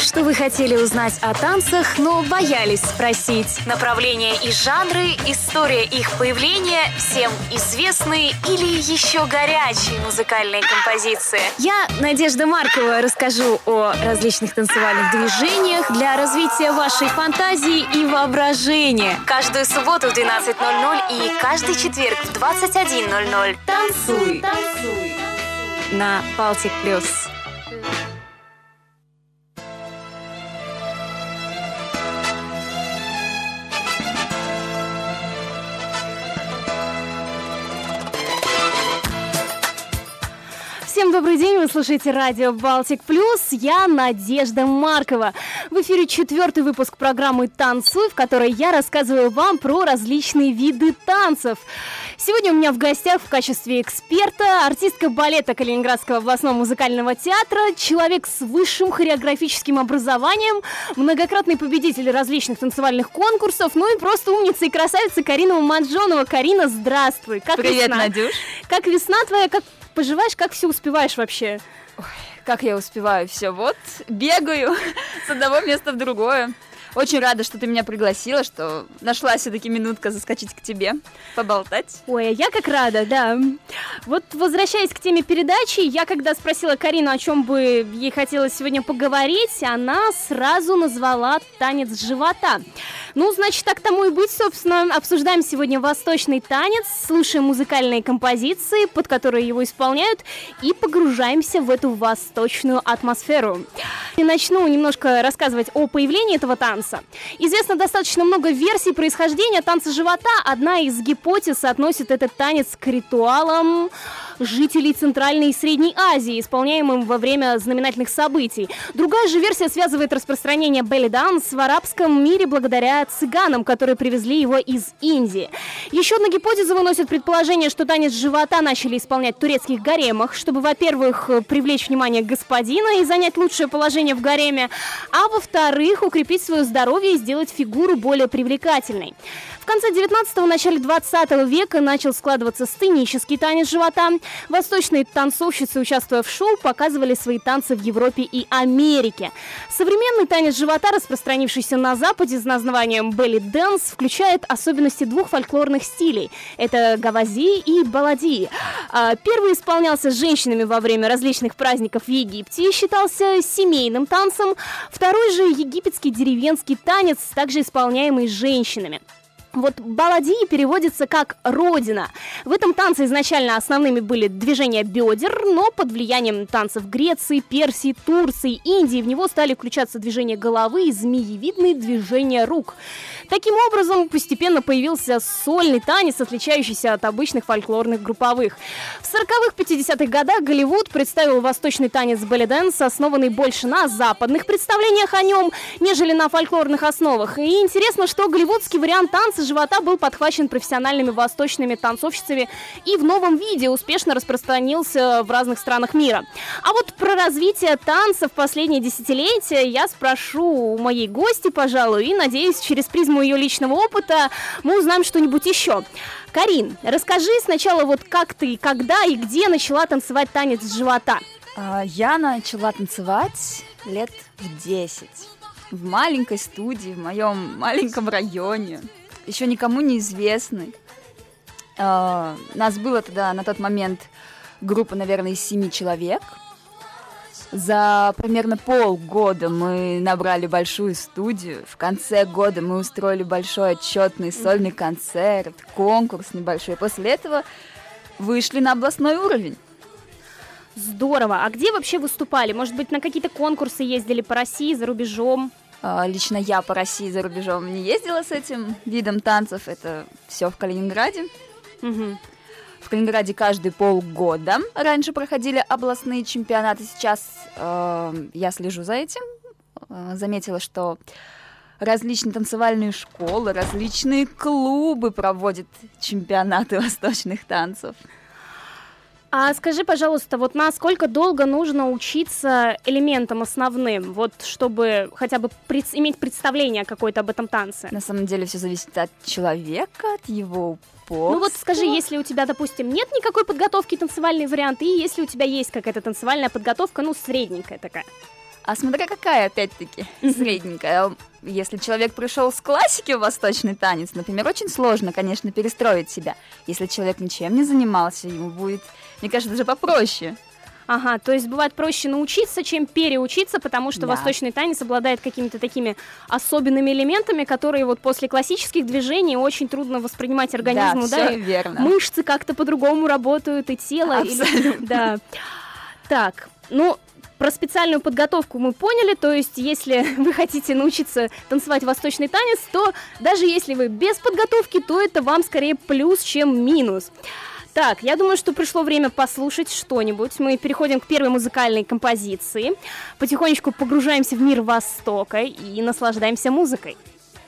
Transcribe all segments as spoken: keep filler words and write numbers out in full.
что вы хотели узнать о танцах, но боялись спросить. Направления и жанры, история их появления, всем известные или еще горячие музыкальные композиции. Я, Надежда Маркова, расскажу о различных танцевальных движениях для развития вашей фантазии и воображения. Каждую субботу в двенадцать ноль ноль и каждый четверг в двадцать один ноль ноль. Танцуй! Танцуй! На Балтик Плюс. Всем добрый день, вы слушаете радио Балтик Плюс, я Надежда Маркова. В эфире четвертый выпуск программы «Танцуй», в которой я рассказываю вам про различные виды танцев. Сегодня у меня в гостях в качестве эксперта артистка балета Калининградского областного музыкального театра, человек с высшим хореографическим образованием, многократный победитель различных танцевальных конкурсов, ну и просто умница и красавица Карина Уманджонова. Карина, здравствуй! Как Привет, весна? Надюш! Как весна твоя, как поживаешь, как все успеваешь вообще? Ой, как я успеваю все, вот бегаю с одного места в другое. Очень рада, что ты меня пригласила, что нашла все-таки минутка заскочить к тебе, поболтать. Ой, а я как рада, да. Вот возвращаясь к теме передачи, я когда спросила Карину, о чем бы ей хотелось сегодня поговорить, она сразу назвала танец живота. Ну, значит, так тому и быть, собственно. Обсуждаем сегодня восточный танец, слушаем музыкальные композиции, под которые его исполняют, и погружаемся в эту восточную атмосферу. И начну немножко рассказывать о появлении этого танца. Известно достаточно много версий происхождения танца живота. Одна из гипотез относит этот танец к ритуалам жителей Центральной и Средней Азии, исполняемым во время знаменательных событий. Другая же версия связывает распространение белли-данс в арабском мире благодаря цыганам, которые привезли его из Индии. Еще одна гипотеза выносит предположение, что танец живота начали исполнять в турецких гаремах, чтобы, во-первых, привлечь внимание господина и занять лучшее положение в гареме, а во-вторых, укрепить свое здоровье и сделать фигуру более привлекательной. В конце девятнадцатого, начале двадцатого века начал складываться сценический танец живота. Восточные танцовщицы, участвуя в шоу, показывали свои танцы в Европе и Америке. Современный танец живота, распространившийся на Западе с названием белли-дэнс, включает особенности двух фольклорных стилей. Это гавази и балади. Первый исполнялся женщинами во время различных праздников в Египте и считался семейным танцем. Второй же египетский деревенский танец, также исполняемый женщинами. Вот балади переводится как «родина». В этом танце изначально основными были движения бедер, но под влиянием танцев Греции, Персии, Турции, Индии в него стали включаться движения головы и змеевидные движения рук. Таким образом, постепенно появился сольный танец, отличающийся от обычных фольклорных групповых. В сороковых-пятидесятых годах Голливуд представил восточный танец белли-дэнс, основанный больше на западных представлениях о нем, нежели на фольклорных основах. И интересно, что голливудский вариант танца живота был подхвачен профессиональными восточными танцовщицами и в новом виде успешно распространился в разных странах мира. А вот про развитие танца в последние десятилетия я спрошу у моей гости, пожалуй, и, надеюсь, через призму ее личного опыта мы узнаем что-нибудь еще. Карин, расскажи сначала, вот как ты, когда и где начала танцевать танец живота? Я начала танцевать лет в десять. В маленькой студии, в моем маленьком районе. Еще никому не известный. Нас было тогда на тот момент группа, наверное, из семи человек. За примерно полгода мы набрали большую студию. В конце года мы устроили большой отчетный сольный концерт, конкурс небольшой. После этого вышли на областной уровень. Здорово. А где вообще выступали? Может быть, на какие-то конкурсы ездили по России, за рубежом? Лично я по России, за рубежом не ездила с этим видом танцев. Это все в Калининграде. Угу. В Калининграде каждые полгода раньше проходили областные чемпионаты. Сейчас э, я слежу за этим. Э, заметила, что различные танцевальные школы, различные клубы проводят чемпионаты восточных танцев. А скажи, пожалуйста, вот насколько долго нужно учиться элементам основным, вот чтобы хотя бы пред... иметь представление какое-то об этом танце? На самом деле все зависит от человека, от его упорства. Ну вот скажи, если у тебя, допустим, нет никакой подготовки, танцевальные варианты, и если у тебя есть какая-то танцевальная подготовка, ну, средненькая такая. А смотря какая, опять-таки, средненькая. Если человек пришел с классики в восточный танец, например, очень сложно, конечно, перестроить себя. Если человек ничем не занимался, ему будет, мне кажется, даже попроще. Ага, то есть бывает проще научиться, чем переучиться, потому что Да. восточный танец обладает какими-то такими особенными элементами, которые вот после классических движений очень трудно воспринимать организму, да, да, всё и верно. мышцы как-то по-другому работают, и тело. Абсолютно. Или... Да. Так, ну, про специальную подготовку мы поняли, то есть если вы хотите научиться танцевать восточный танец, то даже если вы без подготовки, то это вам скорее плюс, чем минус. Так, я думаю, что пришло время послушать что-нибудь. Мы переходим к первой музыкальной композиции, потихонечку погружаемся в мир Востока и наслаждаемся музыкой.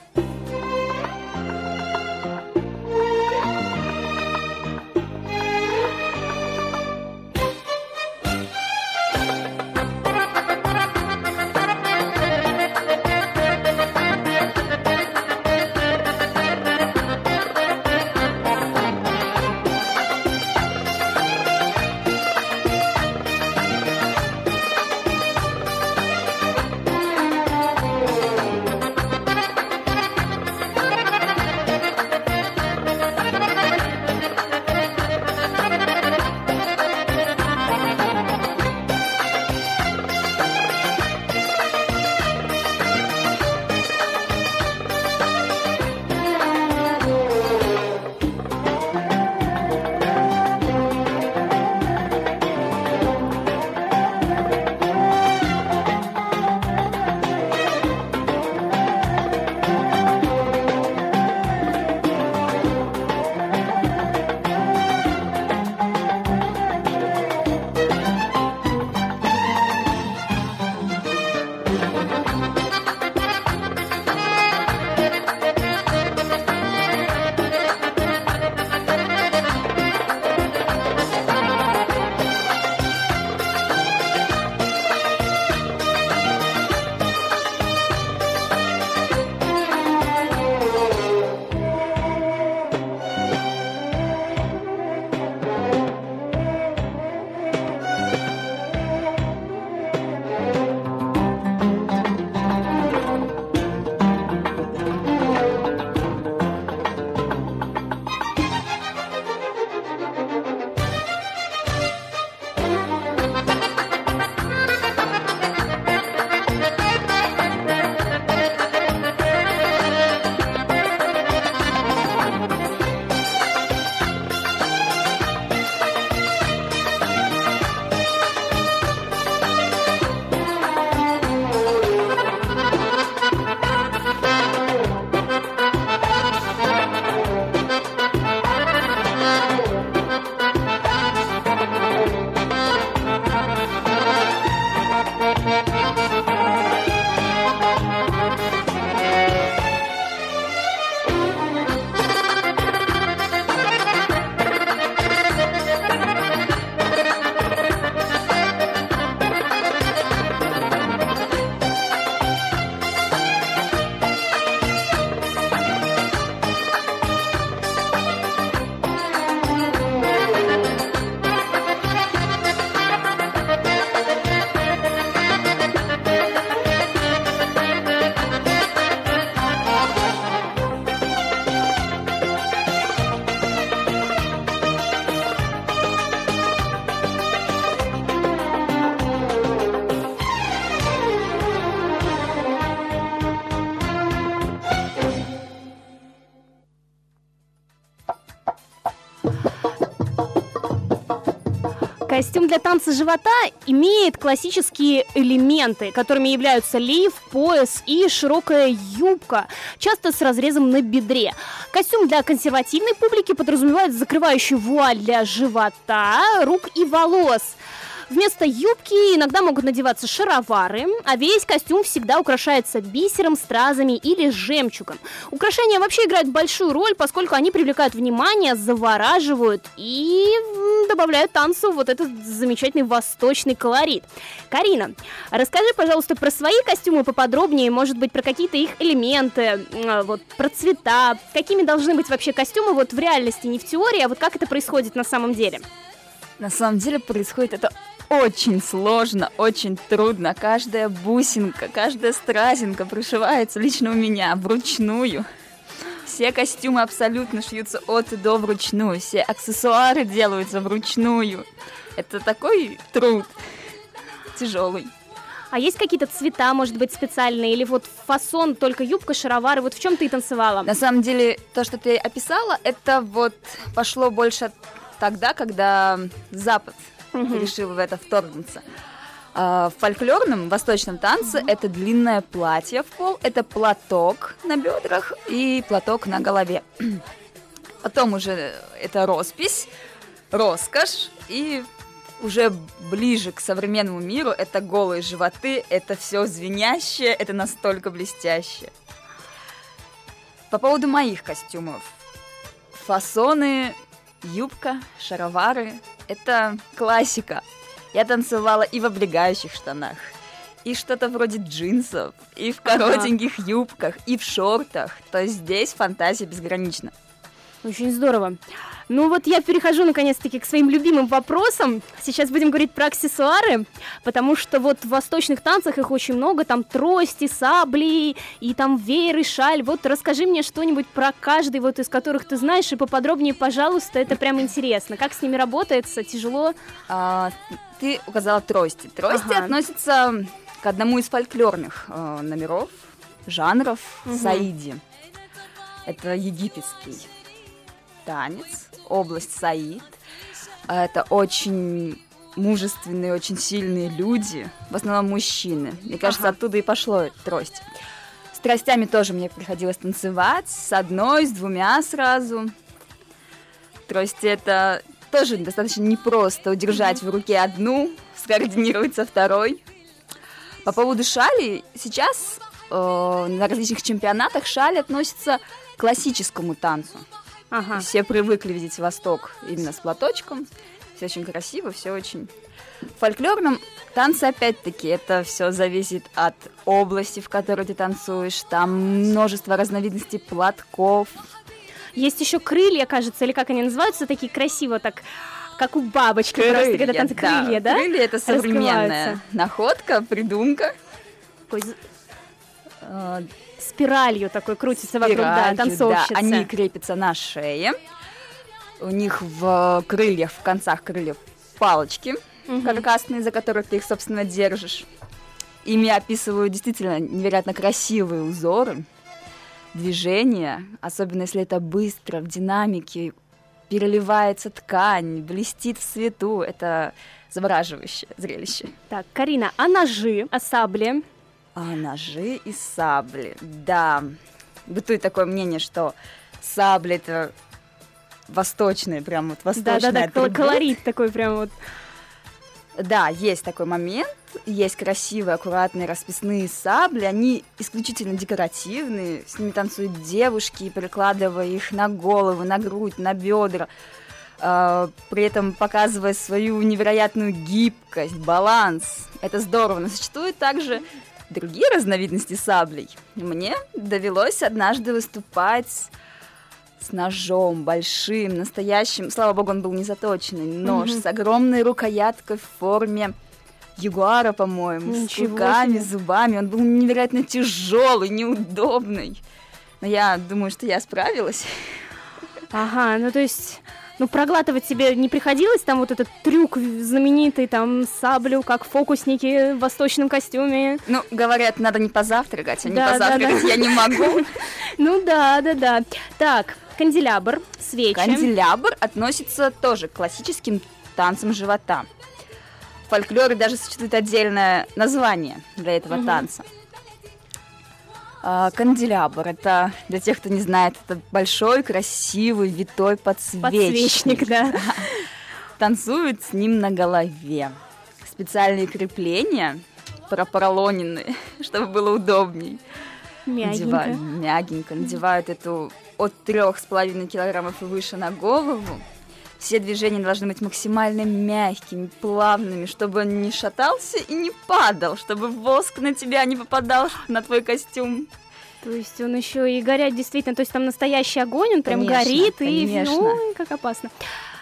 Костюм для танца живота имеет классические элементы, которыми являются лиф, пояс и широкая юбка, часто с разрезом на бедре. Костюм для консервативной публики подразумевает закрывающую вуаль для живота, рук и волос. Вместо юбки иногда могут надеваться шаровары, а весь костюм всегда украшается бисером, стразами или жемчугом. Украшения вообще играют большую роль, поскольку они привлекают внимание, завораживают и добавляют танцу вот этот замечательный восточный колорит. Карина, расскажи, пожалуйста, про свои костюмы поподробнее, может быть, про какие-то их элементы, вот, про цвета, какими должны быть вообще костюмы вот в реальности, не в теории, а вот как это происходит на самом деле? На самом деле происходит это очень сложно, очень трудно. Каждая бусинка, каждая стразинка прошивается лично у меня вручную. Все костюмы абсолютно шьются от и до вручную, все аксессуары делаются вручную. Это такой труд тяжелый. А есть какие-то цвета, может быть, специальные? Или вот фасон, только юбка, шаровары? Вот в чем ты танцевала? На самом деле, то, что ты описала, это вот пошло больше тогда, когда Запад угу. решил в это вторгнуться. А в фольклорном восточном танце угу. это длинное платье в пол, это платок на бедрах и платок на голове. Потом уже это роспись, роскошь и... Уже ближе к современному миру это голые животы, это все звенящее, это настолько блестящее. По поводу моих костюмов. Фасоны, юбка, шаровары – это классика. Я танцевала и в облегающих штанах, и что-то вроде джинсов, и в коротеньких ага. юбках, и в шортах. То есть здесь фантазия безгранична. Очень здорово. Ну вот я перехожу наконец-таки к своим любимым вопросам. Сейчас будем говорить про аксессуары, потому что вот в восточных танцах их очень много, там трости, сабли, и там веер и шаль. Вот расскажи мне что-нибудь про каждый, вот из которых ты знаешь, и поподробнее, пожалуйста, это прям интересно. Как с ними работается, тяжело? А, ты указала трости. Трости ага. относятся к одному из фольклорных э, номеров, жанров угу. саиди. Это египетский танец, область Саид. Это очень мужественные, очень сильные люди, в основном мужчины. Мне кажется, ага. оттуда и пошло трость. С тростями тоже мне приходилось танцевать, с одной, с двумя сразу. Трости это тоже достаточно непросто удержать в руке одну, скоординировать со второй. По поводу шали, сейчас э, на различных чемпионатах шаль относится к классическому танцу. Ага. Все привыкли видеть Восток именно с платочком. Все очень красиво, все очень... В фольклорном танце, опять-таки, это все зависит от области, в которой ты танцуешь. Там множество разновидностей платков. Есть еще крылья, кажется, или как они называются, такие красиво, так, как у бабочки. Крылья, просто, когда танцы да. крылья, да? Крылья — это современная находка, придумка. Такой... Спиралью такой крутится вокруг, да, танцовщица. Да, они крепятся на шее. У них в крыльях, в концах крыльев палочки угу. каркасные, за которые ты их, собственно, держишь. Ими описывают действительно невероятно красивые узоры, движения, особенно если это быстро, в динамике, переливается ткань, блестит в свету. Это завораживающее зрелище. Так, Карина, а ножи, а сабли? А ножи и сабли, да. Бытует такое мнение, что сабли — это восточные, прям вот восточный да, да, атрибут. Да-да, колорит такой прям вот. Да, есть такой момент, есть красивые, аккуратные расписные сабли, они исключительно декоративные, с ними танцуют девушки, перекладывая их на голову, на грудь, на бедра, э, при этом показывая свою невероятную гибкость, баланс. Это здорово, но существует также другие разновидности саблей. Мне довелось однажды выступать с ножом большим, настоящим. Слава богу, он был не заточенный. Нож mm-hmm. с огромной рукояткой в форме ягуара, по-моему, Ничего с клыками, себе. Зубами. Он был невероятно тяжелый, неудобный. Но я думаю, что я справилась. Ага, ну то есть... Ну, проглатывать тебе не приходилось, там вот этот трюк знаменитый, там, саблю, как фокусники в восточном костюме? Ну, говорят, надо не позавтракать, а не позавтракать я не могу. Ну, да, да, да. Так, канделябр, свечи. Канделябр относится тоже к классическим танцам живота. В фольклоре даже существует отдельное название для этого танца. Канделябр — это, для тех, кто не знает, это большой, красивый, витой подсвечник. Подсвечник, да. Танцуют с ним на голове. Специальные крепления, пропоролоненные, чтобы было удобней. Мягенько. Надевают, мягенько. Надевают эту от трех с половиной килограммов и выше на голову. Все движения должны быть максимально мягкими, плавными, чтобы он не шатался и не падал, чтобы воск на тебя не попадал, на твой костюм. То есть он еще и горят действительно, то есть там настоящий огонь, он прям конечно, горит, конечно. и ой, как опасно.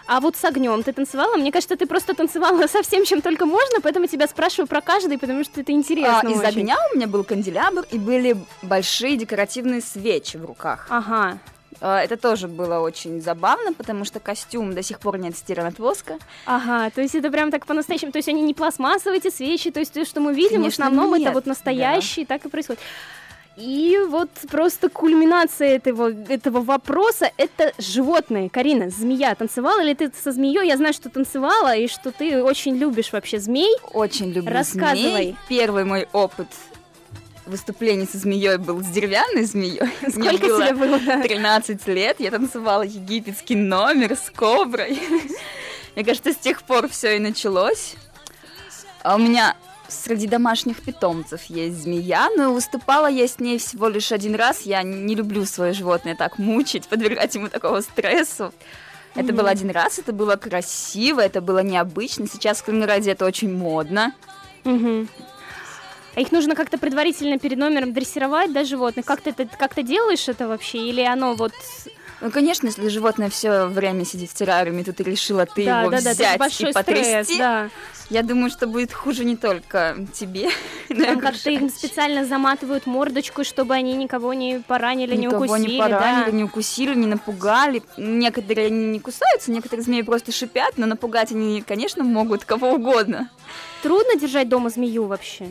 А вот с огнем ты танцевала? Мне кажется, ты просто танцевала со всем, чем только можно, поэтому тебя спрашиваю про каждый, потому что это интересно. А, из очень. огня у меня был канделябр, и были большие декоративные свечи в руках. Ага. Это тоже было очень забавно, потому что костюм до сих пор не отстиран от воска. Ага, то есть это прям так по-настоящему, то есть они не пластмассовые, эти свечи, то есть то, что мы видим, Конечно, в основном нет. это вот настоящие, Да. так и происходит. И вот просто кульминация этого, этого вопроса — это животные. Карина, змея. Танцевала ли ты со змеей? Я знаю, что танцевала, и что ты очень любишь вообще змей. Очень люблю Рассказывай. змей. Первый мой опыт выступлений со змеей был с деревянной змеей. Сколько тебе было? тринадцать лет. Я танцевала египетский номер с коброй. Мне кажется, с тех пор все и началось. А у меня среди домашних питомцев есть змея, но выступала я с ней всего лишь один раз. Я не люблю свое животное так мучить, подвергать ему такого стрессу. Mm-hmm. Это был один раз, это было красиво, это было необычно. Сейчас, к ради, это очень модно. Mm-hmm. А их нужно как-то предварительно перед номером дрессировать, да, животных? Как ты, ты, как ты делаешь это вообще? Или оно вот... Ну, конечно, если животное все время сидит в террариуме, то ты решила ты да, его да, взять да, и большой потрясти, стресс, да. Я думаю, что будет хуже не только тебе. Там как-то их специально заматывают мордочку, чтобы они никого не поранили, никого не укусили. Никого не поранили, да. не укусили, не напугали. Некоторые не кусаются, некоторые змеи просто шипят, но напугать они, конечно, могут кого угодно. Трудно держать дома змею вообще?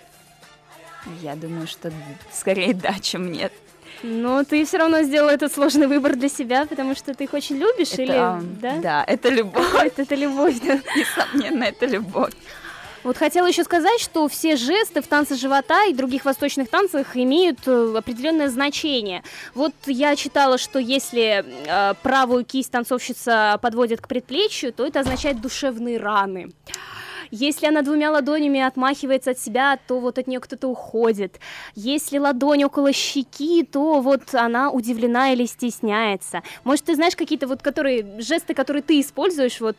Я думаю, что скорее да, чем нет. Но ты все равно сделала этот сложный выбор для себя, потому что ты их очень любишь, это, или да? Да, это любовь. Это, это любовь, да. Несомненно, это любовь. Вот хотела еще сказать, что все жесты в танце живота и других восточных танцах имеют определенное значение. Вот я читала, что если э, правую кисть танцовщица подводит к предплечью, то это означает душевные раны. Если она двумя ладонями отмахивается от себя, то вот от нее кто-то уходит. Если ладонь около щеки, то вот она удивлена или стесняется. Может, ты знаешь какие-то вот которые, жесты, которые ты используешь, вот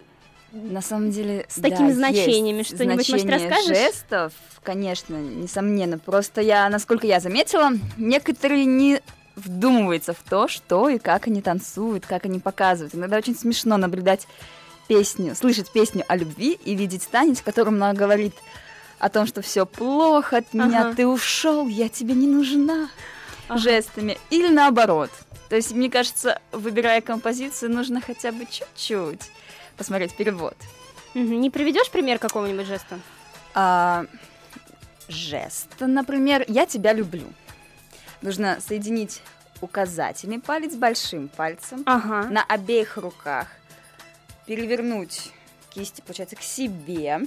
на самом деле, с такими да, значениями? Что-нибудь, может, расскажешь? Жестов, конечно, несомненно. Просто я, насколько я заметила, некоторые не вдумываются в то, что и как они танцуют, как они показывают. Иногда очень смешно наблюдать песню, слышать песню о любви и видеть танец, в котором она говорит о том, что все плохо от меня, ага. ты ушел, я тебе не нужна, ага. жестами. Или наоборот. То есть, мне кажется, выбирая композицию, нужно хотя бы чуть-чуть посмотреть перевод. Угу. Не приведешь пример какого-нибудь жеста? А, жест, например, «Я тебя люблю». Нужно соединить указательный палец с большим пальцем ага. на обеих руках, перевернуть кисти, получается, к себе,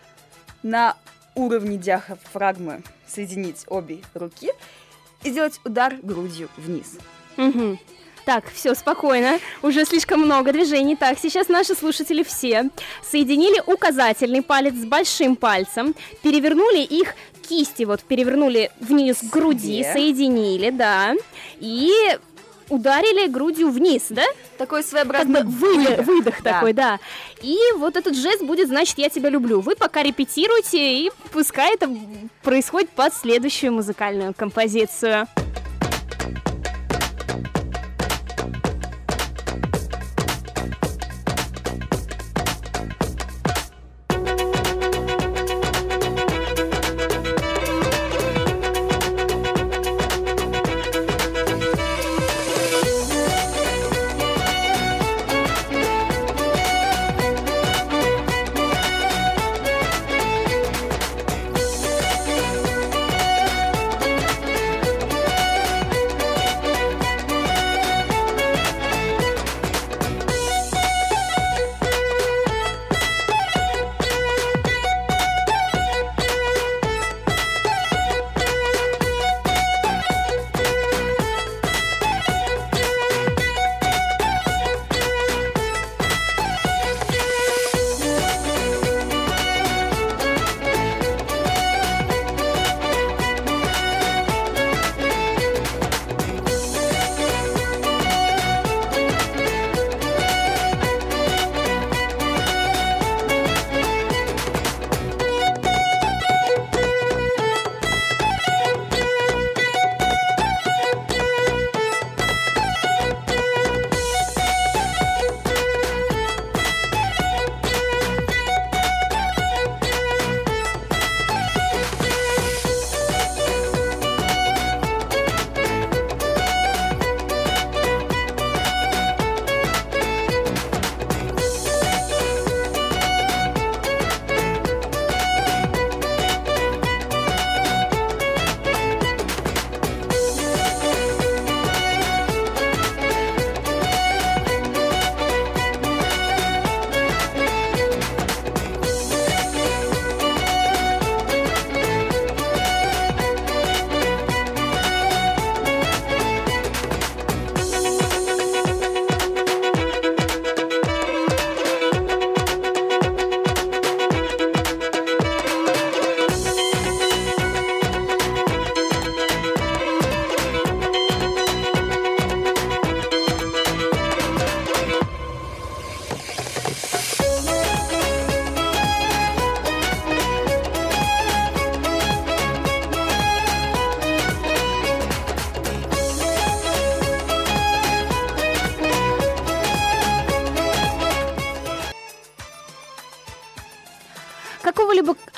на уровне диафрагмы соединить обе руки и сделать удар грудью вниз. Угу. Так, все, спокойно, уже слишком много движений. Так, сейчас наши слушатели все соединили указательный палец с большим пальцем, перевернули их кисти, вот перевернули вниз к груди, себе. Соединили, да, и ударили грудью вниз, да? Такой своеобразный как бы выдох, выдох, выдох да. такой, да. И вот этот жест будет значит «я тебя люблю». Вы пока репетируйте, и пускай это происходит под следующую музыкальную композицию.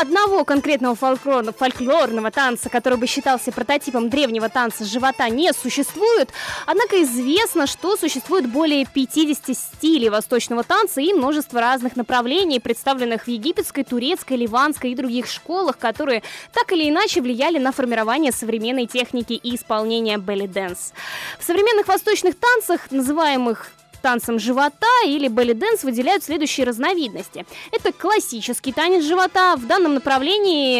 одного конкретного фольклорного, фольклорного танца, который бы считался прототипом древнего танца живота, не существует, однако известно, что существует более пятидесяти стилей восточного танца и множество разных направлений, представленных в египетской, турецкой, ливанской и других школах, которые так или иначе влияли на формирование современной техники и исполнения белли-дэнс. В современных восточных танцах, называемых танцем живота или белли-дэнс, выделяют следующие разновидности. Это классический танец живота. В данном направлении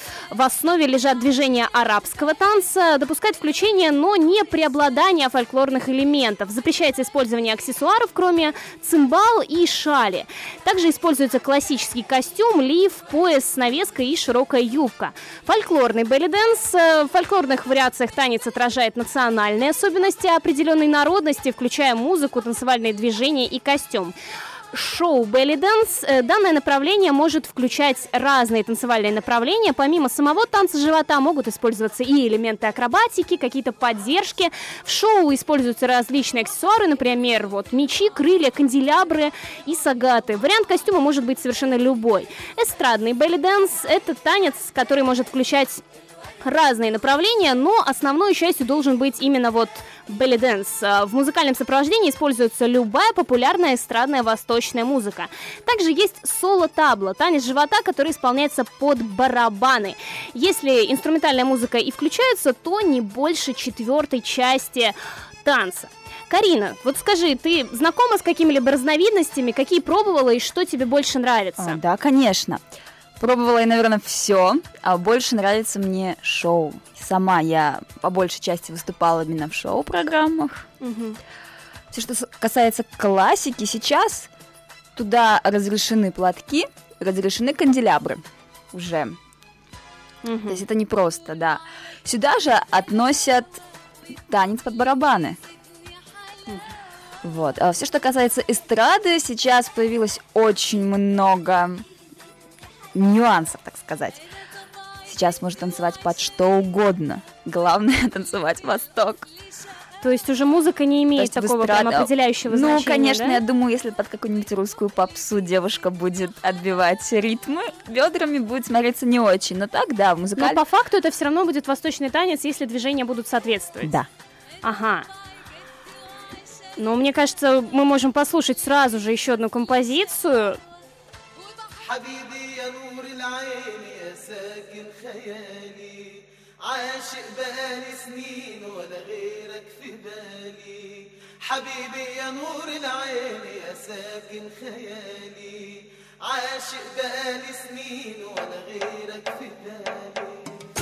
в основе лежат движения арабского танца. Допускает включение, но не преобладание фольклорных элементов. Запрещается использование аксессуаров, кроме цимбал и шали. Также используется классический костюм, лиф, пояс с навеской и широкая юбка. Фольклорный белли-дэнс. В фольклорных вариациях танец отражает национальные особенности определенной народности, включая музыку, танцевальные движения и костюм. Шоу белли-дэнс. Данное направление может включать разные танцевальные направления. Помимо самого танца живота могут использоваться и элементы акробатики, какие-то поддержки. В шоу используются различные аксессуары, например, вот мечи, крылья, канделябры и сагаты. Вариант костюма может быть совершенно любой. Эстрадный белли-дэнс – это танец, который может включать разные направления, но основной частью должен быть именно вот белли-дэнс. В музыкальном сопровождении используется любая популярная эстрадная восточная музыка. Также есть соло-табло, танец живота, который исполняется под барабаны. Если инструментальная музыка и включается, то не больше четвертой части танца. Карина, вот скажи, ты знакома с какими-либо разновидностями, какие пробовала и что тебе больше нравится? О, да, конечно. Пробовала я, наверное, все, а больше нравится мне шоу. Сама я по большей части выступала именно в шоу-программах. Угу. Все, что касается классики, сейчас туда разрешены платки, разрешены канделябры уже. Угу. То есть это не просто, да. Сюда же относят танец под барабаны. Угу. Вот. А все, что касается эстрады, сейчас появилось очень много нюансов, так сказать. Сейчас можно танцевать под что угодно. Главное танцевать восток. То есть уже музыка не имеет такого эстрад... прям определяющего ну, значения, Ну, конечно, да? Я думаю, если под какую-нибудь русскую попсу девушка будет отбивать ритмы, бедрами будет смотреться не очень. Но так, да, в музыкальном... Но по факту это все равно будет восточный танец, если движения будут соответствовать. Да. Ага. Ну, мне кажется, мы можем послушать сразу же еще одну композицию. حبيبي يا نور العين يا ساكن خيالي عاشق بقالي سنين ولا غيرك في بالي حبيبي يا نور العين يا ساكن خيالي عاشق بقالي سنين ولا غيرك في بالي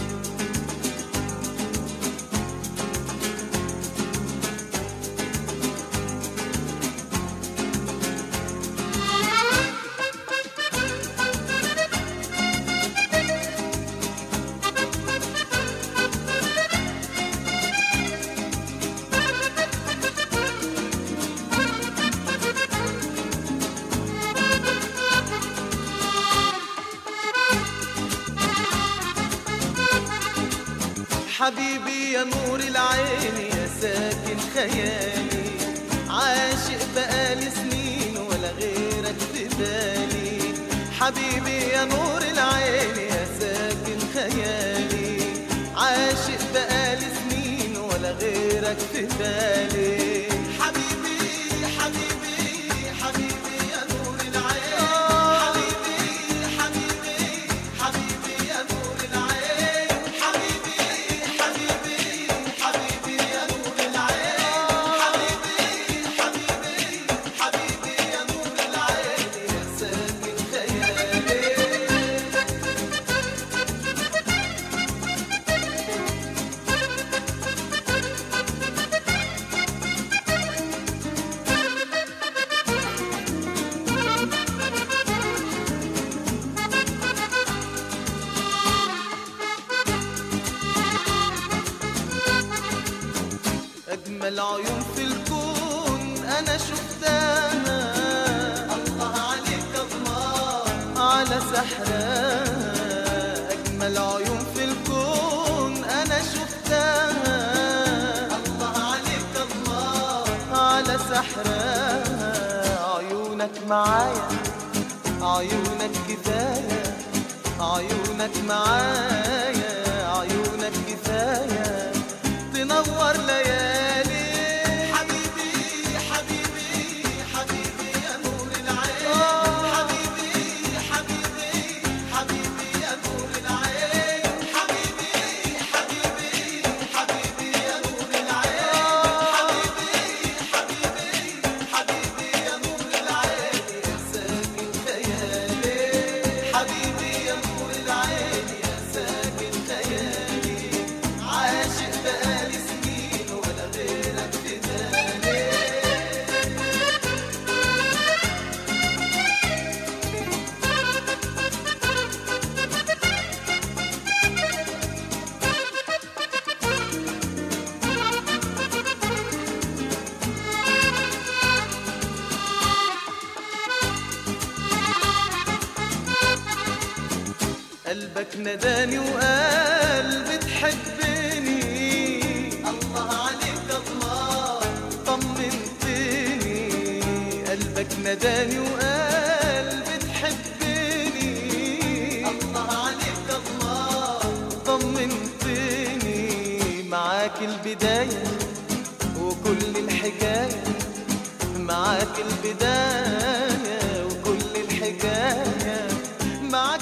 حبيبي يا نور العين يا ساكن خيالي عاشق بقالي سنين ولا غيرك في بالي حبيبي يا نور العين يا ساكن خيالي عاشق بقالي سنين ولا غيرك في بالي حبيبي حبيبي حبيبي يا نور العين حبيبي حبيبي حبيبي يا نور العين حبيبي حبيبي حبيبي يا نور العين حبيبي حبيبي حبيبي يا نور العين يا ساكن خيالي أجمل عيون في الكون أنا شفتها الله عليك الله على سحرها أجمل عيون في الكون أنا شفتها الله عليك الله على سحرها عيونك معايا عيونك كفاية عيونك معايا عيونك كفاية تنور ليالي حبيبي حبيبي حبيبي يا نور العين حبيبي حبيبي حبيبي يا نور العين حبيبي حبيبي حبيبي يا نور العين حبيبي حبيبي حبيبي يا نور العين يا ساكن خيالي حبيبي يا نور العين يا ساكن خيالي عاشق بقالي سنين ولا غيرك في بالي قلبك نداني وقال بتحبني الله عليك الله طمنتني قلبك نداني وقال بتحبني الله عليك الله طمنتني معاك البداية وكل الحكاية معاك البداية وكل الحكاية معاك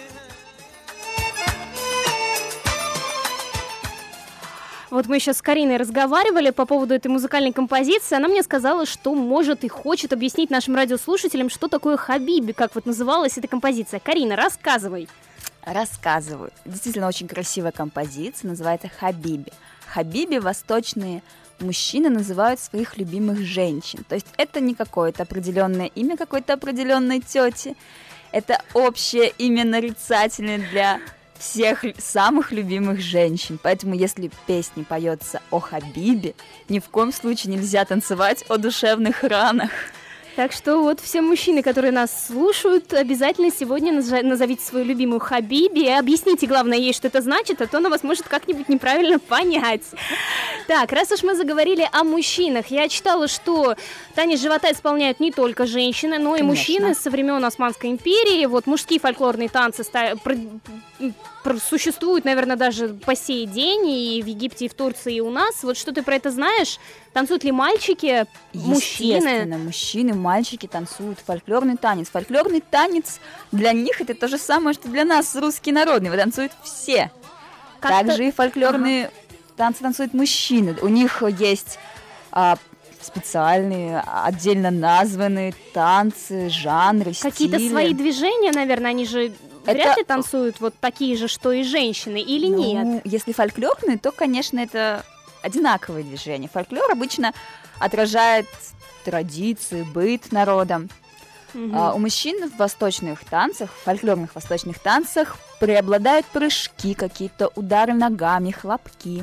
Вот мы еще с Кариной разговаривали по поводу этой музыкальной композиции. Она мне сказала, что может и хочет объяснить нашим радиослушателям, что такое «Хабиби», как вот называлась эта композиция. Карина, рассказывай. Рассказываю. Действительно очень красивая композиция, называется «Хабиби». Хабиби восточные мужчины называют своих любимых женщин. То есть это не какое-то определенное имя какой-то определенной тети, это общее имя нарицательное для всех самых любимых женщин. Поэтому, если в песне поется о Хабибе, ни в коем случае нельзя танцевать о душевных ранах. Так что вот все мужчины, которые нас слушают, обязательно сегодня назовите свою любимую Хабиби и объясните, главное, ей, что это значит, а то она вас может как-нибудь неправильно понять. Так, раз уж мы заговорили о мужчинах, я читала, что танец живота исполняют не только женщины, но и Конечно. Мужчины со времен Османской империи. Вот мужские фольклорные танцы ста- про- про- существуют, наверное, даже по сей день и в Египте, и в Турции, и у нас. Вот что ты про это знаешь? Танцуют ли мальчики, мужчины? Естественно, мужчины, мальчики танцуют фольклорный танец. Фольклорный танец для них это то же самое, что для нас русский народный. Его танцуют все. Как-то... Также и фольклорные ага. танцы танцуют мужчины. У них есть а, специальные, отдельно названные танцы, жанры, Какие-то стили. свои движения, наверное, они же... Это... Вряд ли танцуют вот такие же, что и женщины, или ну, нет? Если фольклорные, то, конечно, это одинаковые движения. Фольклор обычно отражает традиции, быт народа. Угу. А у мужчин в восточных танцах, в фольклорных восточных танцах преобладают прыжки, какие-то удары ногами, хлопки.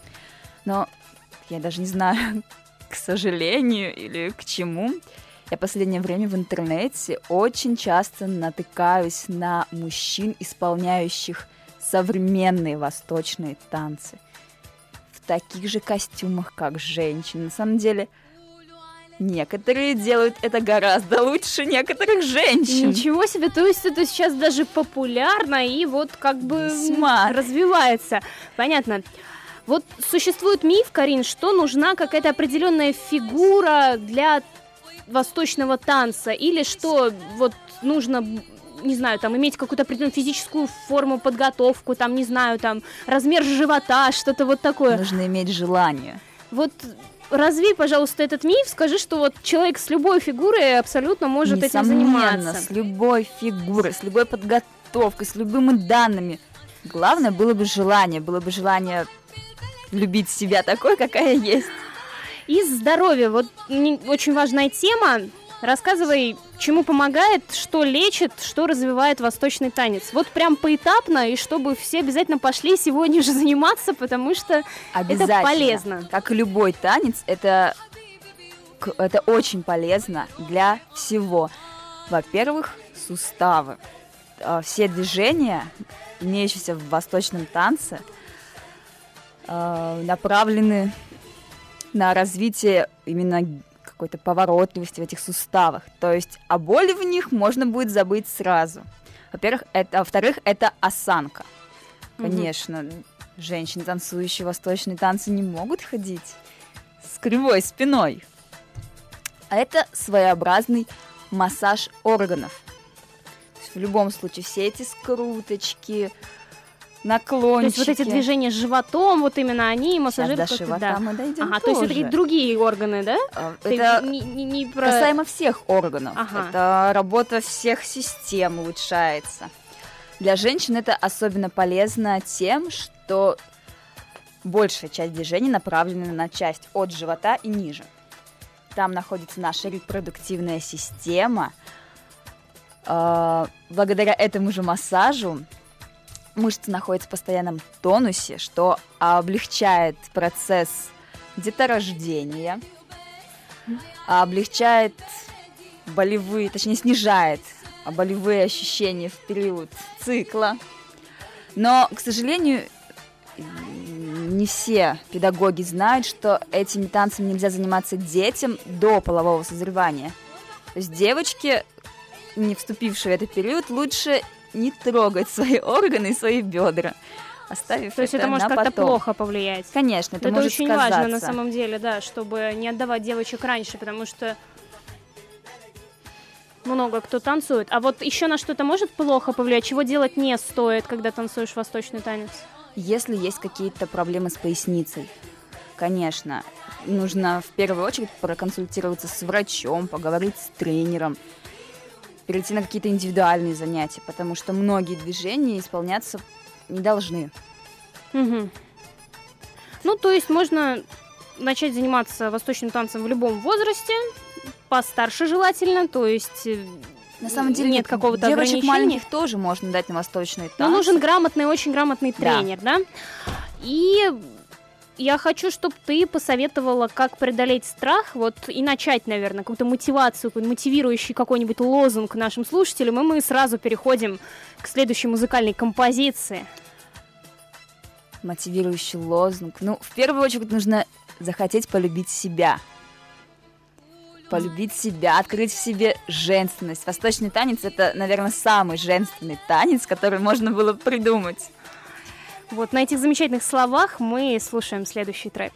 Но я даже не знаю, к сожалению или к чему, я в последнее время в интернете очень часто натыкаюсь на мужчин, исполняющих современные восточные танцы в таких же костюмах, как женщины. На самом деле, некоторые делают это гораздо лучше некоторых женщин. Ничего себе, то есть это сейчас даже популярно и вот как бы Весьма. развивается. Понятно. Вот существует миф, Карин, что нужна какая-то определенная фигура для восточного танца, или что вот нужно, не знаю, там иметь какую-то определенную физическую форму, подготовку, там, не знаю, там размер живота, что-то вот такое. Нужно иметь желание. Вот разви, пожалуйста, этот миф, скажи, что вот человек с любой фигурой абсолютно может Несомненно, этим заниматься. С любой фигурой, с любой подготовкой, с любыми данными. Главное было бы желание, было бы желание любить себя такой, какая есть. И здоровье. Вот очень важная тема. Рассказывай, чему помогает, что лечит, что развивает восточный танец. Вот прям поэтапно, и чтобы все обязательно пошли сегодня же заниматься, потому что это полезно. Как и любой танец, это, это очень полезно для всего. Во-первых, суставы. Все движения, имеющиеся в восточном танце, направлены на развитие именно какой-то поворотливости в этих суставах. То есть о боли в них можно будет забыть сразу. Во-первых, это, во-вторых, это осанка. Конечно, mm-hmm. женщины, танцующие восточные танцы, не могут ходить с кривой спиной. А это своеобразный массаж органов. То есть в любом случае все эти скруточки, наклончики. То есть вот эти движения с животом, вот именно они массажируют. Сейчас до живота да. мы дойдем Ага, тоже. то есть это какие-то другие органы, да? Это не, не, не про... касаемо всех органов. Ага. Это работа всех систем улучшается. Для женщин это особенно полезно тем, что большая часть движений направлена на часть от живота и ниже. Там находится наша репродуктивная система. Благодаря этому же массажу мышцы находятся в постоянном тонусе, что облегчает процесс деторождения, облегчает болевые, точнее снижает болевые ощущения в период цикла. Но, к сожалению, не все педагоги знают, что этими танцами нельзя заниматься детям до полового созревания. То есть девочки, не вступившие в этот период, лучше не трогать свои органы и свои бедра, оставив То есть это это может на как-то потом. плохо повлиять? Конечно, это, это может очень сказаться. важно на самом деле, да, чтобы не отдавать девочек раньше, потому что много кто танцует. А вот еще на что-то может плохо повлиять? Чего делать не стоит, когда танцуешь восточный танец? Если есть какие-то проблемы с поясницей, конечно, нужно в первую очередь проконсультироваться с врачом, поговорить с тренером, перейти на какие-то индивидуальные занятия, потому что многие движения исполняться не должны. Угу. Ну, то есть можно начать заниматься восточным танцем в любом возрасте, постарше желательно, то есть на самом деле нет какого-то девочек ограничения. маленьких тоже можно дать на восточные танцы. Но нужен грамотный, очень грамотный тренер, да? да? И я хочу, чтобы ты посоветовала, как преодолеть страх, вот и начать, наверное, какую-то мотивацию, мотивирующий какой-нибудь лозунг нашим слушателям, и мы сразу переходим к следующей музыкальной композиции. Мотивирующий лозунг. Ну, в первую очередь нужно захотеть полюбить себя. Полюбить себя, открыть в себе женственность. Восточный танец — это, наверное, самый женственный танец, который можно было придумать. Вот на этих замечательных словах мы слушаем следующий трек.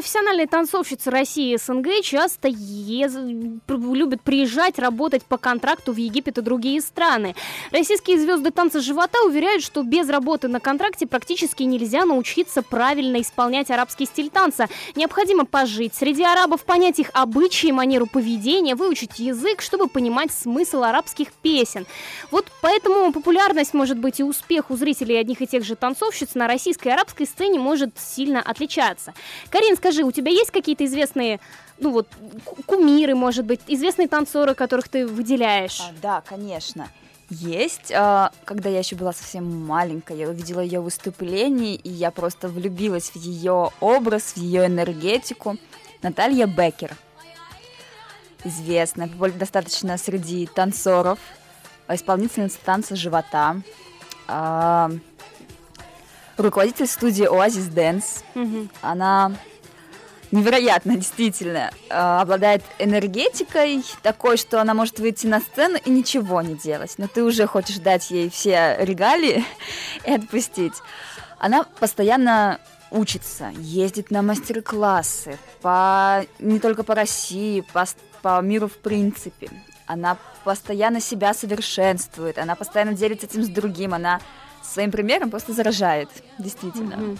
профессиональные танцовщицы России и СНГ часто ез... любят приезжать, работать по контракту в Египет и другие страны. Российские звезды танца живота уверяют, что без работы на контракте практически нельзя научиться правильно исполнять арабский стиль танца. Необходимо пожить среди арабов, понять их обычаи, манеру поведения, выучить язык, чтобы понимать смысл арабских песен. Вот поэтому популярность, может быть, и успех у зрителей одних и тех же танцовщиц на российской и арабской сцене может сильно отличаться. Карин, скажи, у тебя есть какие-то известные, ну вот, кумиры, может быть, известные танцоры, которых ты выделяешь? А, да, конечно. Есть. А, когда я еще была совсем маленькая, я увидела ее выступление, и я просто влюбилась в ее образ, в ее энергетику. Наталья Беккер. Известная, достаточно среди танцоров, исполнительница танца живота, а, руководитель студии Oasis Dance. Mm-hmm. Она невероятно, действительно, обладает энергетикой такой, что она может выйти на сцену и ничего не делать. Но ты уже хочешь дать ей все регалии и отпустить. Она постоянно учится, ездит на мастер-классы, по, не только по России, по, по миру в принципе. Она постоянно себя совершенствует, она постоянно делится этим с другим, она своим примером просто заражает, действительно. Mm-hmm.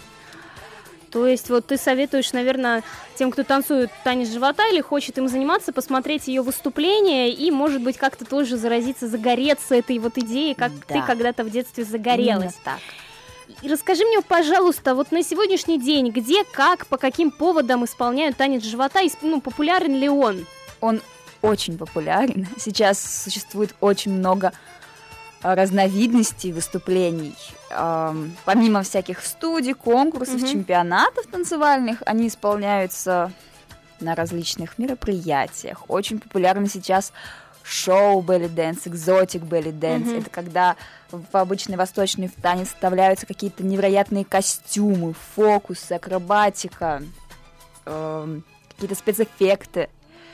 То есть вот ты советуешь, наверное, тем, кто танцует танец живота или хочет им заниматься, посмотреть ее выступление и, может быть, как-то тоже заразиться, загореться этой вот идеей, как да. ты когда-то в детстве загорелась. Именно так. И расскажи мне, пожалуйста, вот на сегодняшний день, где, как, по каким поводам исполняют танец живота, и, ну, популярен ли он? Он очень популярен. Сейчас существует очень много разновидностей выступлений. Эм, помимо всяких студий, конкурсов, mm-hmm. чемпионатов танцевальных, они исполняются на различных мероприятиях. Очень популярны сейчас шоу belly dance, экзотик belly dance. Mm-hmm. Это когда в обычный восточный танец вставляются какие-то невероятные костюмы, фокусы, акробатика, эм, какие-то спецэффекты.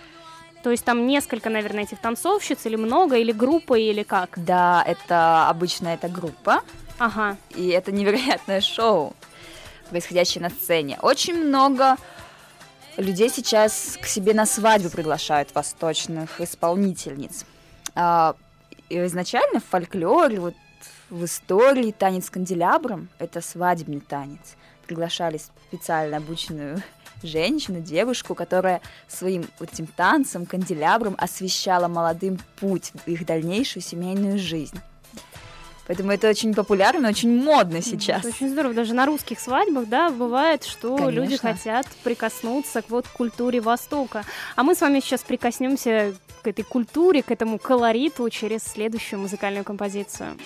То есть там несколько, наверное, этих танцовщиц, или много, или группа, или как? Да, это обычно это группа. Ага. И это невероятное шоу, происходящее на сцене. Очень много людей сейчас к себе на свадьбу приглашают восточных исполнительниц. А, изначально в фольклоре, вот в истории танец канделябром — это свадебный танец. Приглашали специально обученную женщину, девушку, которая своим вот этим танцем, канделябром освещала молодым путь в их дальнейшую семейную жизнь. Поэтому это очень популярно, очень модно сейчас. Это очень здорово. Даже на русских свадьбах, да, бывает, что Конечно. Люди хотят прикоснуться к вот культуре Востока. А мы с вами сейчас прикоснемся к этой культуре, к этому колориту через следующую музыкальную композицию.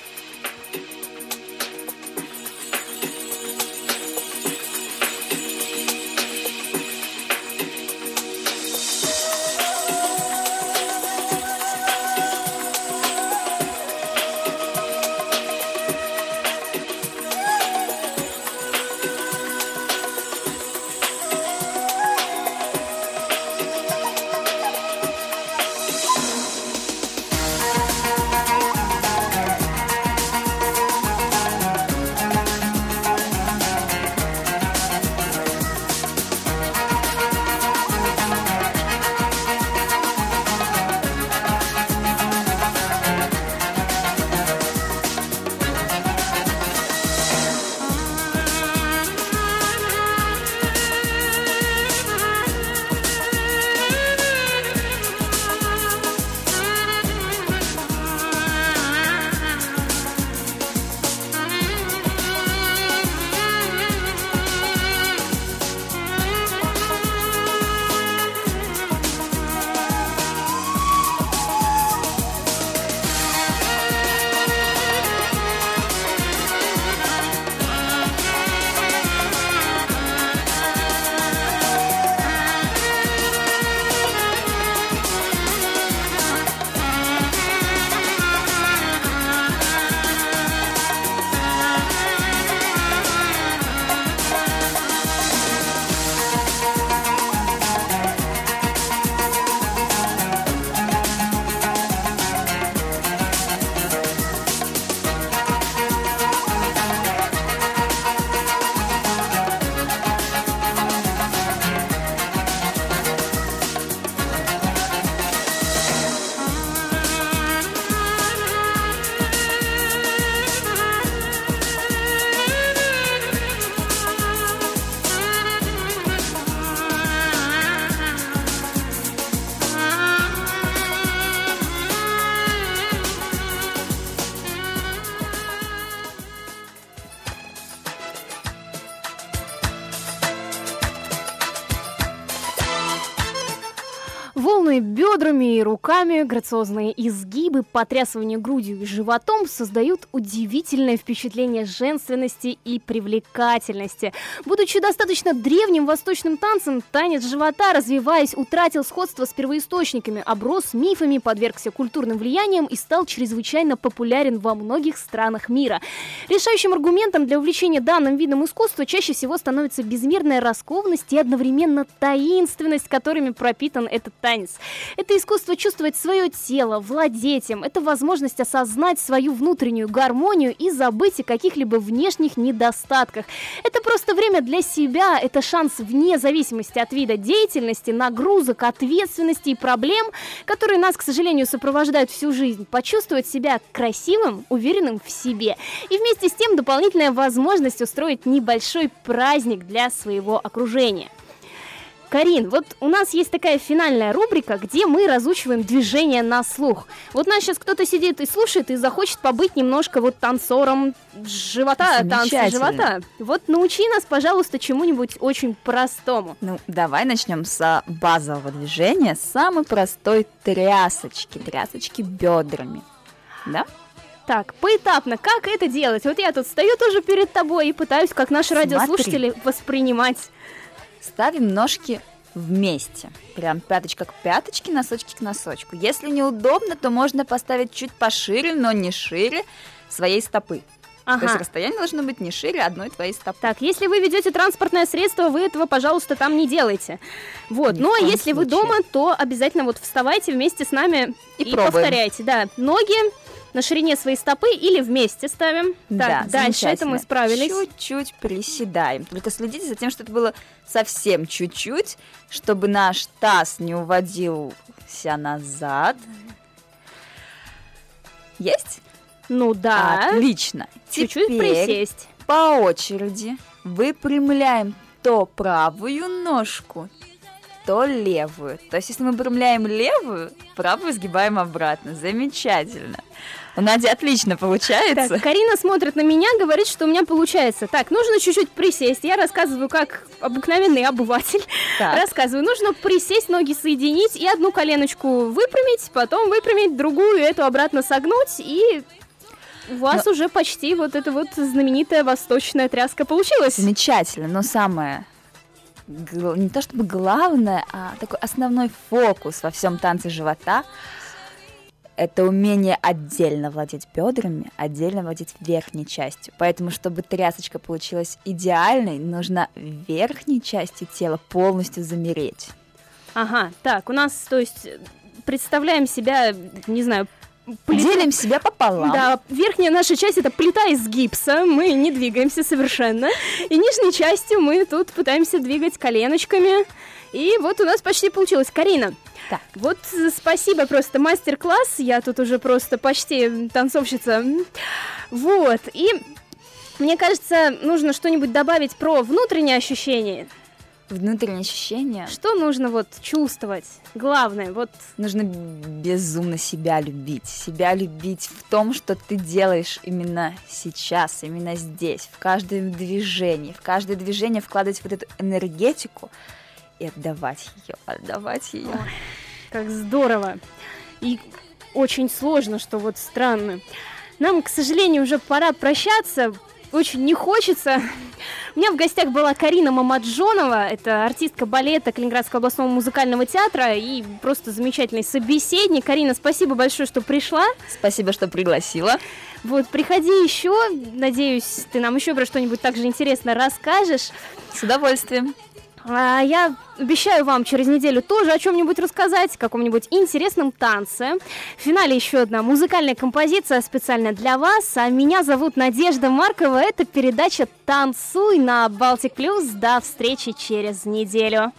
Волны бедрами и руками, грациозные изгибы, потрясывание грудью и животом создают удивительное впечатление женственности и привлекательности. Будучи достаточно древним восточным танцем, танец живота, развиваясь, утратил сходство с первоисточниками, оброс мифами, подвергся культурным влияниям и стал чрезвычайно популярен во многих странах мира. Решающим аргументом для увлечения данным видом искусства чаще всего становится безмерная раскованность и одновременно таинственность, которыми пропитан этот танец. Это искусство чувствовать свое тело, владеть им. Это возможность осознать свою внутреннюю гармонию и забыть о каких-либо внешних недостатках. Это просто время для себя, это шанс вне зависимости от вида деятельности, нагрузок, ответственности и проблем, которые нас, к сожалению, сопровождают всю жизнь, почувствовать себя красивым, уверенным в себе. И вместе с тем дополнительная возможность устроить небольшой праздник для своего окружения. Карин, вот у нас есть такая финальная рубрика, где мы разучиваем движения на слух. Вот нас сейчас кто-то сидит и слушает и захочет побыть немножко вот танцором живота, танца живота. Вот научи нас, пожалуйста, чему-нибудь очень простому. Ну, давай начнем с базового движения, самой простой трясочки, трясочки бедрами, да? Так, поэтапно, как это делать? Вот я тут стою тоже перед тобой и пытаюсь, как наши Смотри. радиослушатели, воспринимать. Ставим ножки вместе. Прям пяточка к пяточке, носочки к носочку. Если неудобно, то можно поставить чуть пошире, но не шире своей стопы. Ага. То есть расстояние должно быть не шире одной твоей стопы. Так, если вы ведете транспортное средство, вы этого, пожалуйста, там не делайте. Вот. Ни Ну, в а коем если вы случае. дома, то обязательно вот вставайте вместе с нами И и, пробуем. повторяйте. Да, ноги на ширине своей стопы или вместе ставим. Да, Так, дальше это мы замечательно. справились. Чуть-чуть приседаем. Только следите за тем, чтобы это было совсем чуть-чуть, чтобы наш таз не уводился назад. Есть? Ну да. Отлично. Чуть-чуть Теперь присесть. по очереди выпрямляем то правую ножку, то левую. То есть, если мы выпрямляем левую, правую сгибаем обратно. Замечательно. У Нади отлично получается. Так, Карина смотрит на меня, говорит, что у меня получается. Так, нужно чуть-чуть присесть. Я рассказываю, как обыкновенный обыватель. Так. Рассказываю. Нужно присесть, ноги соединить и одну коленочку выпрямить, потом выпрямить, другую эту обратно согнуть, и у вас Но... уже почти вот эта вот знаменитая восточная тряска получилась. Замечательно, но самое гл- не то чтобы главное, а такой основной фокус во всем танце живота — это умение отдельно владеть бедрами, отдельно владеть верхней частью. Поэтому, чтобы трясочка получилась идеальной, нужно верхней частью тела полностью замереть. Ага, так, у нас, то есть, представляем себя, не знаю, плиту. Делим себя пополам. Да, верхняя наша часть — это плита из гипса, мы не двигаемся совершенно. И нижней частью мы тут пытаемся двигать коленочками. И вот у нас почти получилось. Карина, Так. вот спасибо, просто мастер-класс, я тут уже просто почти танцовщица. Вот, и мне кажется, нужно что-нибудь добавить про внутренние ощущения. Внутренние ощущения. Что нужно вот чувствовать? Главное, вот... Нужно безумно себя любить. Себя любить в том, что ты делаешь именно сейчас, именно здесь, в каждом движении. В каждое движение вкладывать вот эту энергетику и отдавать ее, отдавать ее. Ой, как здорово. И очень сложно, что вот странно. Нам, к сожалению, уже пора прощаться. Очень не хочется. У меня в гостях была Карина Мамаджонова, это артистка балета Калининградского областного музыкального театра и просто замечательный собеседник. Карина, спасибо большое, что пришла. Спасибо, что пригласила. Вот, приходи еще. Надеюсь, ты нам еще про что-нибудь также интересно расскажешь. С удовольствием. А я обещаю вам через неделю тоже о чем-нибудь рассказать, о каком-нибудь интересном танце. В финале еще одна музыкальная композиция специально для вас. А меня зовут Надежда Маркова. Это передача «Танцуй» на Балтик Плюс. До встречи через неделю.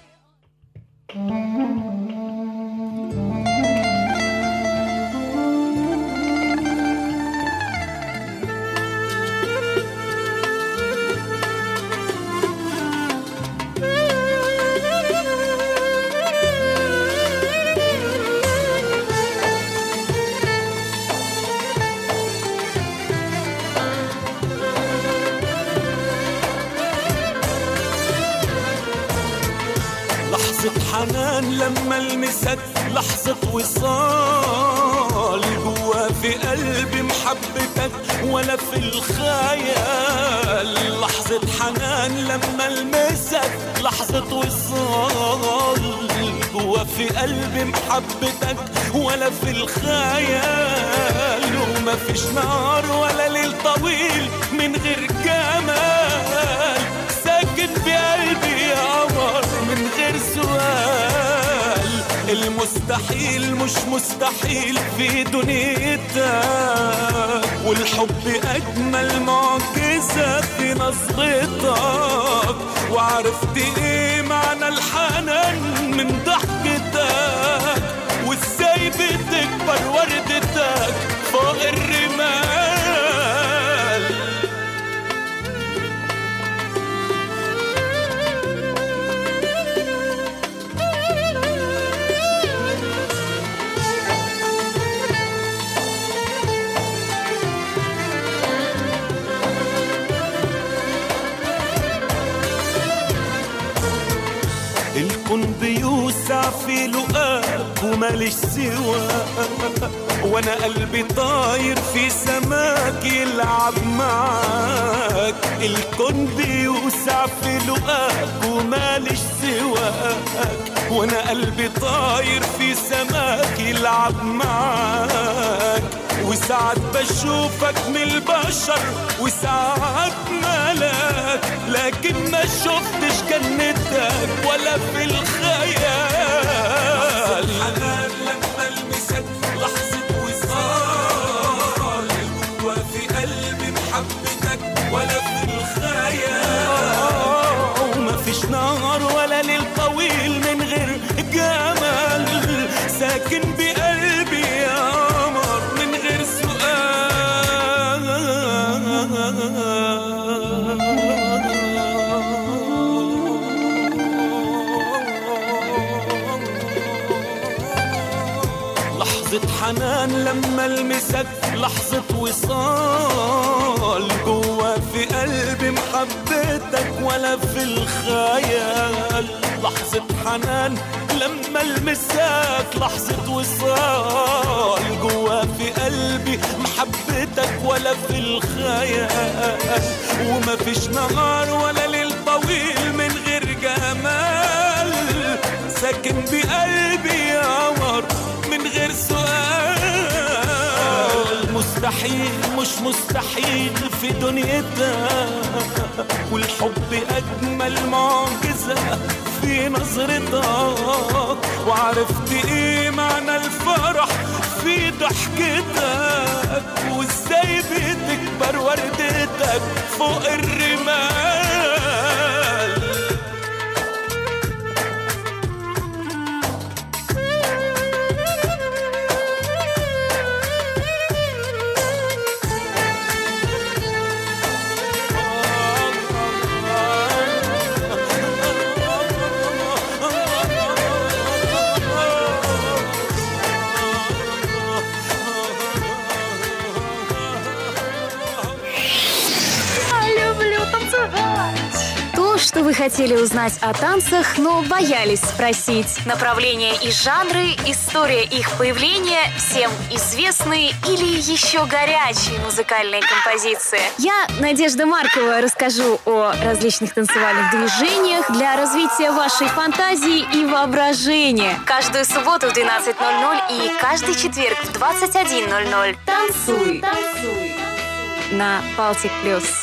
حنان لما المسك لحظة وصال جوا في قلبي محبتك ولا في الخيال. لحظة حنان لما المسك لحظة وصال جوا في قلبي محبتك ولا في الخيال. وما فيش نهار ولا ليل طويل من غير جمال ساكن بقلبي يا قمر من غير سؤال. المستحيل مش مستحيل في دنيتك والحب أجمل معجزة في نظرتك. وعرفت إيه معنى الحنان من ضحكتك وإزاي بتكبر وردتك فوق الرمال. الكون بيوسع في لقاك وماليش سواك وانا قلبي طاير في سماك يلعب معاك. الكون بيوسع في لقاك وماليش سواك وانا قلبي طاير في سماك يلعب معاك. وساعات بشوفك من البشر وساعات ملاك لكن ما شفتش جنتك ولا في الخيال. حنان لما المسك لحظة وصال جوا في قلبي محبتك ولا في الخيال. وما فيش نهار ولا ليل طويل من غير جمال ساكن بقلبي يا قمر من غير سؤال. لحظة حنان لما المسك لحظة وصال جوا في قلبي محبتك ولا في الخيال. لحظة حنان لما المسك لحظة وصال جوا في قلبي محبتك ولا في الخيال. وما فيش نهار ولا ليل طويل من غير جمال ساكن بقلبي يا قمر من غير سؤال. مستحيل مش مستحيل في دنيتك والحب أجمل معجزة في نظرتك. وعرفت إيه معنى الفرح في ضحكتك وإزاي بتكبر وردتك فوق الرمال. Что вы хотели узнать о танцах, но боялись спросить. Направления и жанры, история их появления, всем известные или еще горячие музыкальные композиции. Я, Надежда Маркова, расскажу о различных танцевальных движениях для развития вашей фантазии и воображения. Каждую субботу в двенадцать ноль ноль и каждый четверг в двадцать один ноль ноль. Танцуй! Танцуй! На Балтик Плюс.